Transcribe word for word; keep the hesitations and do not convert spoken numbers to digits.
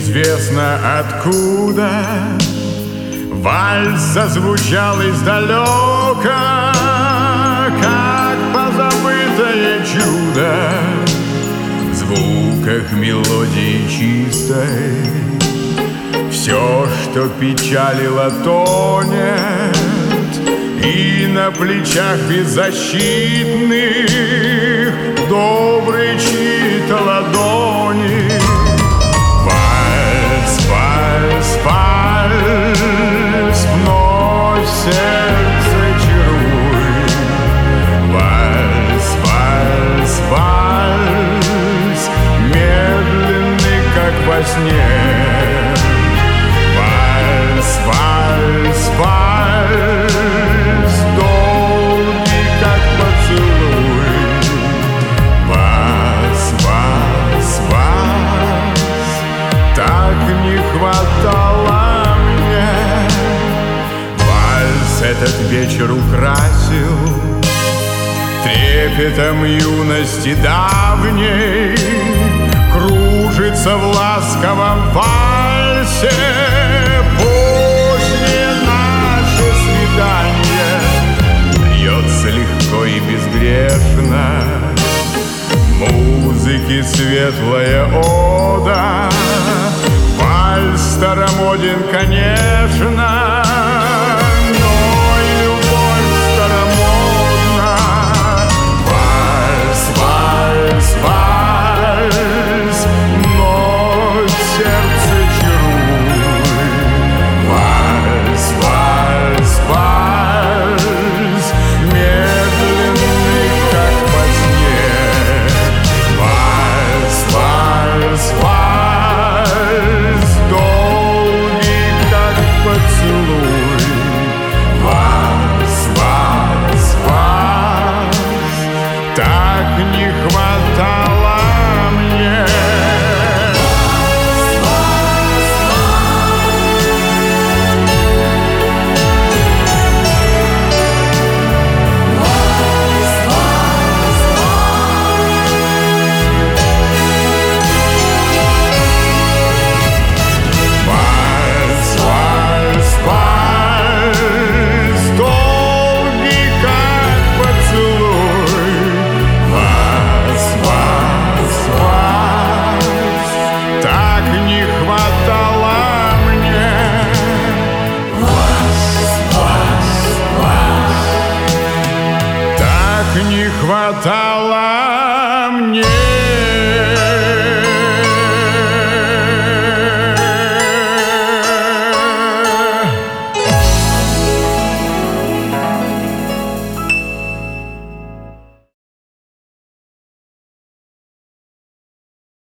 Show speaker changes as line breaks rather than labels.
неизвестно откуда вальс зазвучал издалека, как позабытое чудо в звуках мелодии чистой. Все, что печалило, тонет, и на плечах беззащитных добрый чьи-то ладони. Вальс, вальс, вальс, вновь сердце чаруй. Вальс, вальс, вальс, медленный, как во сне. Вальс, вальс, вальс, долгий, как поцелуй. Вас, вас, вас так не хватало мне. Вальс этот вечер украсил трепетом юности давней. Кружится в ласковом вальсе позднее наше свидание. Льется легко и безгрешно музыки светлая ода. Вальс старомоден, конечно,